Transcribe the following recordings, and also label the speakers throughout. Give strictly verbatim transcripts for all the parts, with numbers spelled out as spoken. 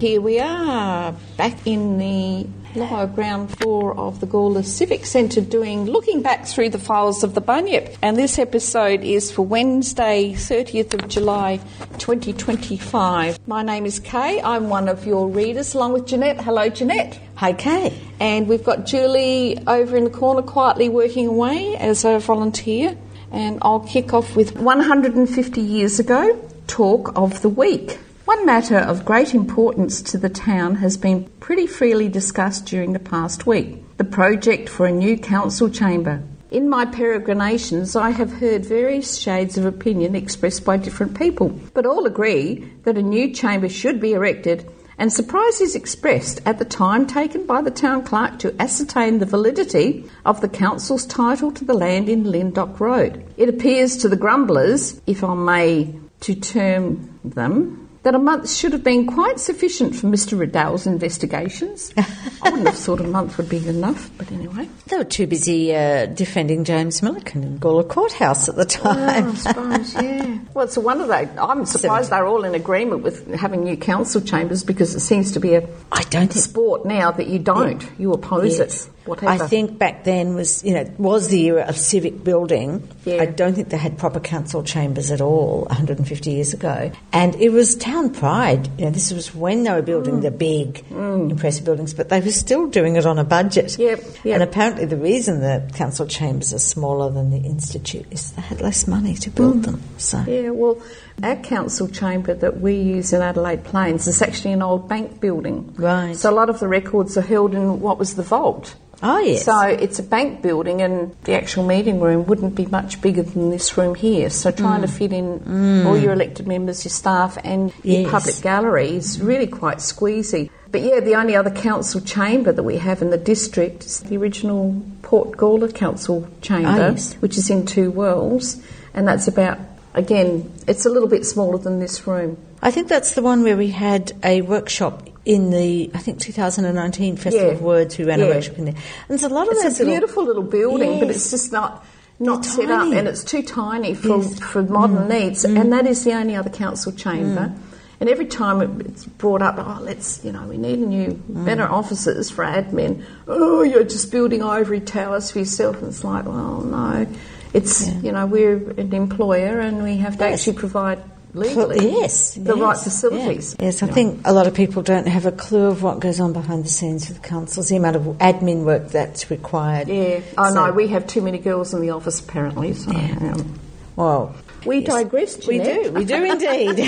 Speaker 1: Here we are, back in the lower ground floor of the Gawler Civic Centre doing Looking Back Through the Files of the Bunyip. And this episode is for Wednesday, thirtieth of July, twenty twenty-five. My name is Kay. I'm one of your readers, along with Jeanette. Hello, Jeanette.
Speaker 2: Hi, Kay.
Speaker 1: And we've got Julie over in the corner quietly working away as a volunteer. And I'll kick off with one hundred fifty years ago, talk of the week. One matter of great importance to the town has been pretty freely discussed during the past week, the project for a new council chamber. In my peregrinations, I have heard various shades of opinion expressed by different people, but all agree that a new chamber should be erected, and surprise is expressed at the time taken by the town clerk to ascertain the validity of the council's title to the land in Lindock Road. It appears to the grumblers, if I may to term them, that a month should have been quite sufficient for Mister Riddell's investigations. I wouldn't have thought a month would be enough, but anyway.
Speaker 2: They were too busy uh, defending James Milliken in Gawler Courthouse at the time.
Speaker 1: Oh, I suppose, yeah. Well, it's a wonder they... I'm surprised they're all in agreement with having new council chambers, because it seems to be a
Speaker 2: I don't
Speaker 1: sport now that you don't. Yeah. You oppose yes. it. Whatever.
Speaker 2: I think back then was, you know, was the era of civic building. Yeah. I don't think they had proper council chambers at all one hundred fifty years ago. And it was town pride. You know, this was when they were building mm. the big, mm. impressive buildings, but they were still doing it on a budget.
Speaker 1: Yep, yep.
Speaker 2: And apparently the reason that council chambers are smaller than the Institute is they had less money to build mm. them. So
Speaker 1: yeah, well, our council chamber that we use in Adelaide Plains is actually an old bank building.
Speaker 2: Right.
Speaker 1: So a lot of the records are held in what was the vault.
Speaker 2: Oh, yes.
Speaker 1: So it's a bank building, and the actual meeting room wouldn't be much bigger than this room here. So trying mm. to fit in mm. all your elected members, your staff and
Speaker 2: yes.
Speaker 1: your public gallery is really quite squeezy. But yeah, the only other council chamber that we have in the district is the original Port Gawler Council chamber,
Speaker 2: oh, yes.
Speaker 1: which is in Two Wells, and that's about, again, it's a little bit smaller than this room.
Speaker 2: I think that's the one where we had a workshop in the, I think, two thousand nineteen Festival
Speaker 1: yeah.
Speaker 2: of Words. We ran
Speaker 1: yeah.
Speaker 2: a workshop in there. And there's a lot of
Speaker 1: it's
Speaker 2: those
Speaker 1: a beautiful little, little building,
Speaker 2: yes.
Speaker 1: but it's just not not
Speaker 2: They're
Speaker 1: set
Speaker 2: tiny.
Speaker 1: up, and it's too tiny for,
Speaker 2: yes.
Speaker 1: for modern
Speaker 2: mm.
Speaker 1: needs.
Speaker 2: Mm.
Speaker 1: And that is the only other council chamber.
Speaker 2: Mm.
Speaker 1: And every time it's brought up, oh, let's, you know, we need a new,
Speaker 2: mm.
Speaker 1: better offices for admin. Oh, you're just building ivory towers for yourself. And it's like, well, no. It's, yeah. you know, we're an employer and we have to yes. actually provide legally
Speaker 2: yes,
Speaker 1: the
Speaker 2: yes,
Speaker 1: right facilities.
Speaker 2: Yeah. Yes, I think a lot of people don't have a clue of what goes on behind the scenes with councils, the amount of admin work that's required.
Speaker 1: Yeah. Oh,
Speaker 2: so,
Speaker 1: no, we have too many girls in the office, apparently. So,
Speaker 2: yeah.
Speaker 1: um,
Speaker 2: well...
Speaker 1: We
Speaker 2: yes.
Speaker 1: digress, Jeanette.
Speaker 2: We do, we do indeed.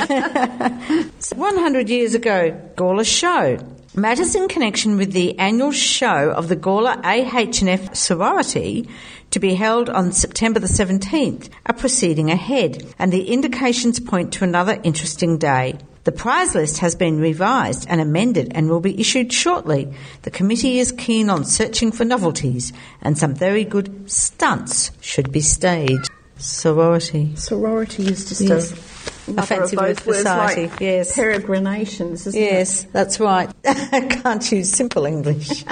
Speaker 2: one hundred years ago, Gawler Show. Matters in connection with the annual show of the Gawler A H and F sorority to be held on September the seventeenth are proceeding ahead, and the indications point to another interesting day. The prize list has been revised and amended and will be issued shortly. The committee is keen on searching for novelties, and some very good stunts should be staged. Sorority.
Speaker 1: Sorority is just
Speaker 2: yes.
Speaker 1: a,
Speaker 2: a fancy word for society.
Speaker 1: Like
Speaker 2: yes.
Speaker 1: peregrinations, isn't
Speaker 2: yes,
Speaker 1: it?
Speaker 2: Yes, that's right. I can't use simple English.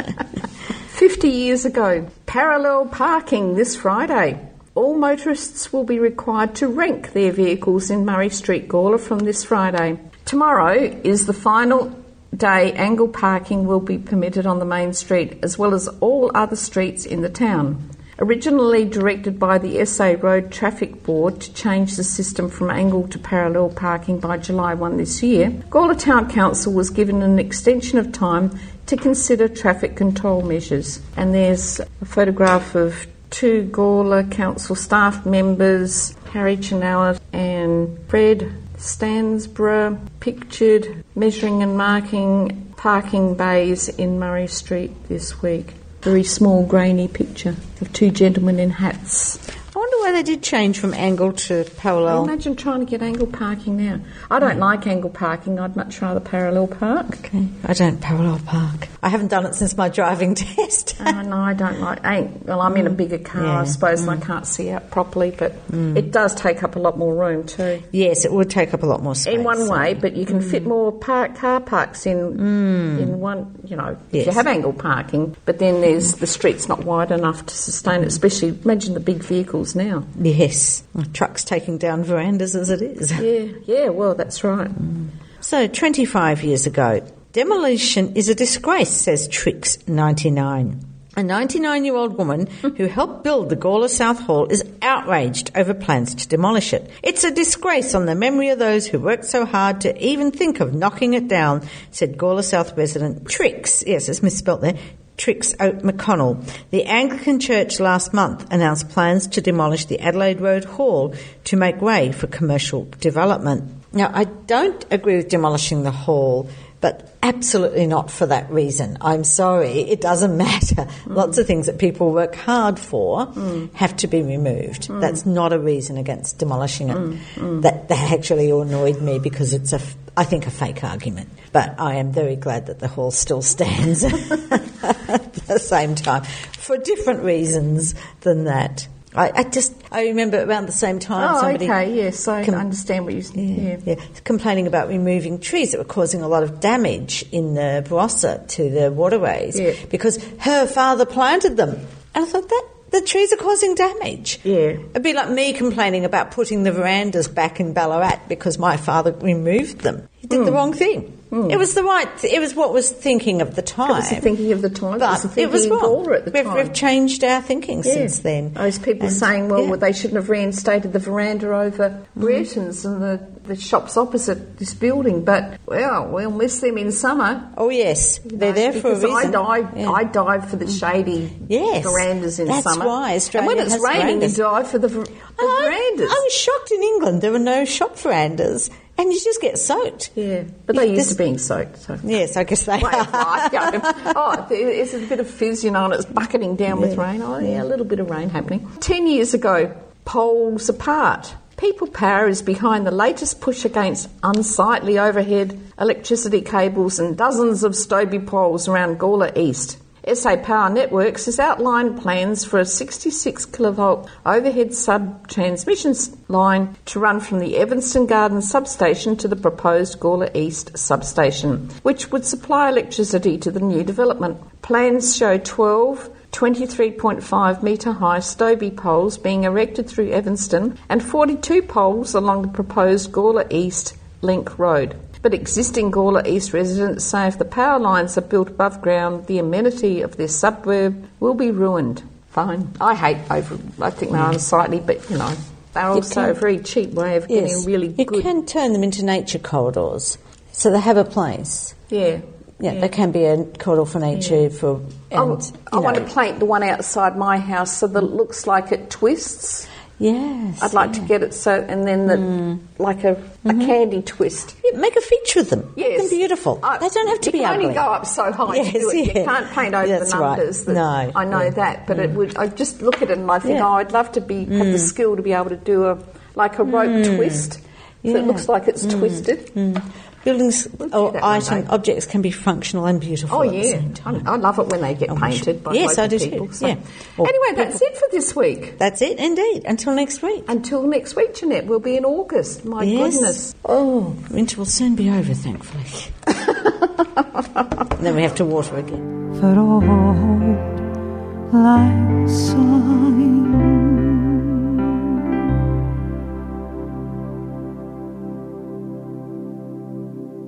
Speaker 1: Fifty years ago, parallel parking this Friday. All motorists will be required to rank their vehicles in Murray Street, Gawler from this Friday. Tomorrow is the final day angle parking will be permitted on the main street, as well as all other streets in the town. Originally directed by the S A Road Traffic Board to change the system from angle to parallel parking by July first this year, Gawler Town Council was given an extension of time to consider traffic control measures. And there's a photograph of two Gawler Council staff members, Harry Chanella and Fred Stansborough, pictured measuring and marking parking bays in Murray Street this week. Very small, grainy picture of two gentlemen in hats.
Speaker 2: I wonder why they did change from angle to parallel.
Speaker 1: Imagine trying to get angle parking now. I don't mm. like angle parking. I'd much rather parallel park.
Speaker 2: Okay. I don't parallel park. I haven't done it since my driving test.
Speaker 1: Oh, no, I don't like... I ain't, well, I'm in a bigger car, yeah. I suppose, mm. and I can't see out properly, but mm. it does take up a lot more room too.
Speaker 2: Yes, it would take up a lot more space.
Speaker 1: In one way, but you can mm. fit more park, car parks in
Speaker 2: mm.
Speaker 1: in one, you know,
Speaker 2: yes.
Speaker 1: if you have angle parking, but then there's the street's not wide enough to sustain it, especially, imagine the big vehicles now.
Speaker 2: Yes, trucks taking down verandas as it is.
Speaker 1: Yeah, yeah, well, that's right.
Speaker 2: Mm. So, twenty-five years ago, Demolition is a disgrace, says Trix ninety-nine. A ninety-nine-year-old woman who helped build the Gawler South Hall is outraged over plans to demolish it. It's a disgrace on the memory of those who worked so hard to even think of knocking it down, said Gawler South resident Trix, yes, it's misspelt there, Trix McConnell. The Anglican Church last month announced plans to demolish the Adelaide Road Hall to make way for commercial development. Now, I don't agree with demolishing the hall, but absolutely not for that reason. I'm sorry, it doesn't matter. Mm. Lots of things that people work hard for mm. have to be removed. Mm. That's not a reason against demolishing it. Mm. Mm. That, that actually annoyed me because it's, a, I think, a fake argument. But I am very glad that the hall still stands at the same time for different reasons than that. I, I just, I remember around the same time
Speaker 1: oh,
Speaker 2: somebody...
Speaker 1: Oh, okay, yes, I com- understand what you're saying.
Speaker 2: Yeah, yeah. yeah, complaining about removing trees that were causing a lot of damage in the Barossa to the waterways
Speaker 1: yeah.
Speaker 2: because her father planted them. And I thought, that the trees are causing damage.
Speaker 1: Yeah.
Speaker 2: It'd be like me complaining about putting the verandas back in Ballarat because my father removed them. He did mm. the wrong thing. Mm. It was the right... Th- it was what was thinking of the time.
Speaker 1: It was the thinking of the time.
Speaker 2: But
Speaker 1: it was, the thinking
Speaker 2: it was wrong.
Speaker 1: At the
Speaker 2: we've,
Speaker 1: time.
Speaker 2: we've changed our thinking
Speaker 1: yeah.
Speaker 2: since then.
Speaker 1: Those people
Speaker 2: and,
Speaker 1: saying, well,
Speaker 2: yeah.
Speaker 1: well, they shouldn't have reinstated the veranda over Brereton's mm. and the, the shops opposite this building. But, well, we'll miss them in summer.
Speaker 2: Oh, yes. They're
Speaker 1: know,
Speaker 2: there for a reason.
Speaker 1: I dive, yeah. I dive for the shady
Speaker 2: yes.
Speaker 1: verandas in
Speaker 2: That's
Speaker 1: summer.
Speaker 2: Why Australia
Speaker 1: and when it's raining,
Speaker 2: verandas.
Speaker 1: you dive for the, the
Speaker 2: oh,
Speaker 1: verandas.
Speaker 2: I was shocked in England. There were no shop verandas. And you just get soaked.
Speaker 1: Yeah, but they used to being soaked. So.
Speaker 2: Yes, I guess they
Speaker 1: Way
Speaker 2: are.
Speaker 1: of life, yeah. Oh, there's a bit of fizz, you know, and it's bucketing down yeah. with rain. Oh, yeah, a little bit of rain happening. Ten years ago, poles apart. People Power is behind the latest push against unsightly overhead electricity cables and dozens of Stobie poles around Gawler East. S A Power Networks has outlined plans for a sixty-six kilovolt overhead sub-transmission line to run from the Evanston Gardens substation to the proposed Gawler East substation, which would supply electricity to the new development. Plans show twelve twenty-three point five metre high Stobie poles being erected through Evanston and forty-two poles along the proposed Gawler East Link Road. But existing Gawler East residents say if the power lines are built above ground, the amenity of their suburb will be ruined. Fine. I hate over... I think they're unsightly, but, you know, they're also a very cheap way of
Speaker 2: yes,
Speaker 1: getting really
Speaker 2: you
Speaker 1: good...
Speaker 2: You can turn them into nature corridors, so they have a place.
Speaker 1: Yeah.
Speaker 2: Yeah,
Speaker 1: yeah.
Speaker 2: they can be a corridor for nature, yeah. for... And,
Speaker 1: I, I want to paint the one outside my house so that it looks like it twists...
Speaker 2: Yes.
Speaker 1: I'd like
Speaker 2: yeah.
Speaker 1: to get it so, and then the,
Speaker 2: mm.
Speaker 1: like a,
Speaker 2: mm-hmm.
Speaker 1: a candy twist.
Speaker 2: Yeah, make a feature of them.
Speaker 1: Yes.
Speaker 2: Make them beautiful. I, they don't have to
Speaker 1: you
Speaker 2: be
Speaker 1: can
Speaker 2: ugly.
Speaker 1: only go up so high
Speaker 2: yes,
Speaker 1: to do it.
Speaker 2: Yeah.
Speaker 1: You can't paint over
Speaker 2: That's
Speaker 1: the numbers.
Speaker 2: Right.
Speaker 1: That,
Speaker 2: no.
Speaker 1: I know
Speaker 2: yeah.
Speaker 1: that, but
Speaker 2: mm.
Speaker 1: it would. I just look at it and I think,
Speaker 2: yeah.
Speaker 1: oh, I'd love to be have
Speaker 2: mm.
Speaker 1: the skill to be able to do a like a rope
Speaker 2: mm.
Speaker 1: twist.
Speaker 2: Yeah.
Speaker 1: So it looks like it's
Speaker 2: mm.
Speaker 1: twisted.
Speaker 2: Mm. Buildings
Speaker 1: we'll
Speaker 2: or item objects can be functional and beautiful.
Speaker 1: Oh
Speaker 2: at
Speaker 1: yeah,
Speaker 2: the same time.
Speaker 1: I love it when they get
Speaker 2: oh,
Speaker 1: painted
Speaker 2: sure.
Speaker 1: by
Speaker 2: yes,
Speaker 1: local
Speaker 2: I do
Speaker 1: people.
Speaker 2: Too.
Speaker 1: So.
Speaker 2: Yeah.
Speaker 1: Anyway,
Speaker 2: people.
Speaker 1: that's it for this week.
Speaker 2: That's it, indeed. Until next week.
Speaker 1: Until next week, Jeanette. We'll be in August. My
Speaker 2: yes.
Speaker 1: goodness.
Speaker 2: Oh, winter will soon be over, thankfully. And then we have to water again.
Speaker 3: For old lang syne